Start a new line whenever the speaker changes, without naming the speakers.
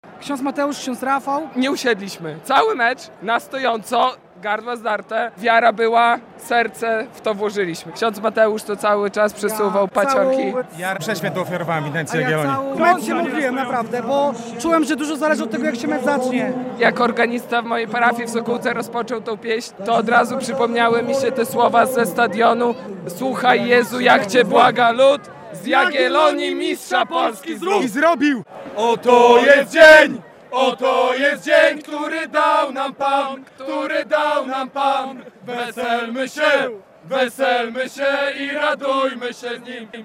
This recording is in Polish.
Ksiądz Mateusz, ksiądz Rafał.
Nie usiedliśmy. Cały mecz na stojąco, gardła zdarte, wiara była, serce w to włożyliśmy. Ksiądz Mateusz to cały czas przesuwał paciorki.
Ja przeświętą ofiarowałem intencję
Ja
Jagiellonii.
cały mecz się modliłem naprawdę, bo czułem, że dużo zależy od tego, jak się mecz zacznie.
Jak organista w mojej parafii w Sokółce rozpoczął tą pieśń, to od razu przypomniały mi się te słowa ze stadionu. Słuchaj Jezu, jak Cię błaga lud, z Jagiellonii mistrza Polski zrób!
I zrobił!
Oto jest dzień! Oto jest dzień, który dał nam Pan, który dał nam Pan. Weselmy się i radujmy się z Nim.